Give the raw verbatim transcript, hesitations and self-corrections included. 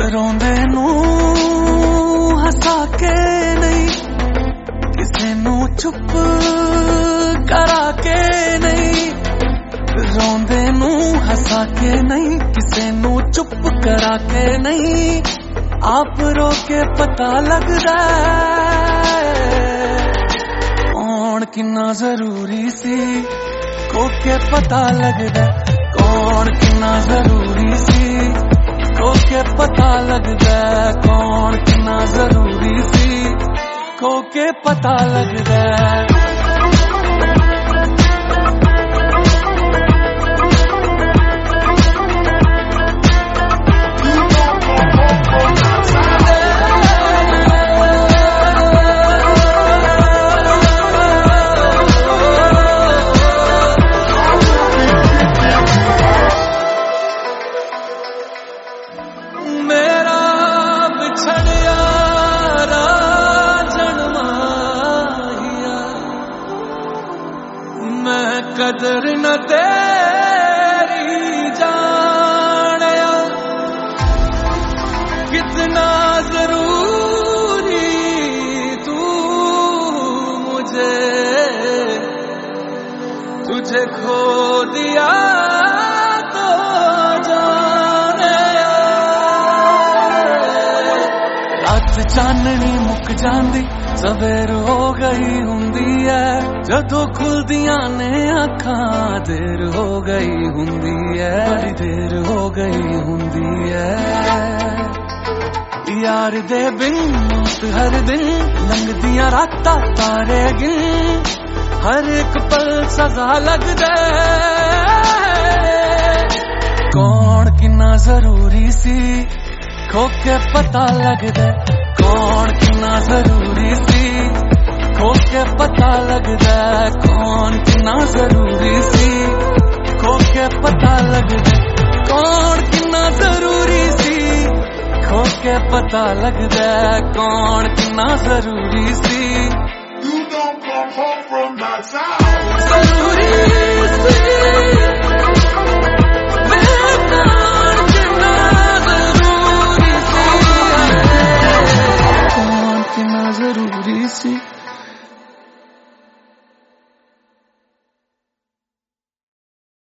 रोंदे नू हसा के नहीं, किसे नू चुप करा के नहीं। रोंदे नू हसा के नहीं, किसे नू चुप करा के नहीं। आप रो के पता लगदा कौन किन्ना जरूरी सी, को के पता लगदा कौन किन्ना जरूरी सी, को के पता लगदा कौन किन्ना जरूरी सी, को के पता लगदा। कदर न तेरी जानिया, कितना जरूरी तू मुझे, तुझे खो दिया तो जाने। रात चाननी मुक जांदी, सवेर हो गई हुंदी है, जदों खुलदियां ने अखां देर हो गई हुंदी है, बड़ी देर हो गई हुंदी है। यार दे बिन मौत हर दिन लंघदियां रातां तारे गिन, हर एक पल सजा लगदा कौन किन्ना जरूरी सी, खो के पता लगदा कौन किन्ना जरूरी सी, खो के पता लगदा कौन किन्ना जरूरी सी, खो के पता लगदा कौन किन्ना जरूरी सी, खो के पता लगदा कौन किन्ना जरूरी सी। You don't come home from my town. जरूरी सी।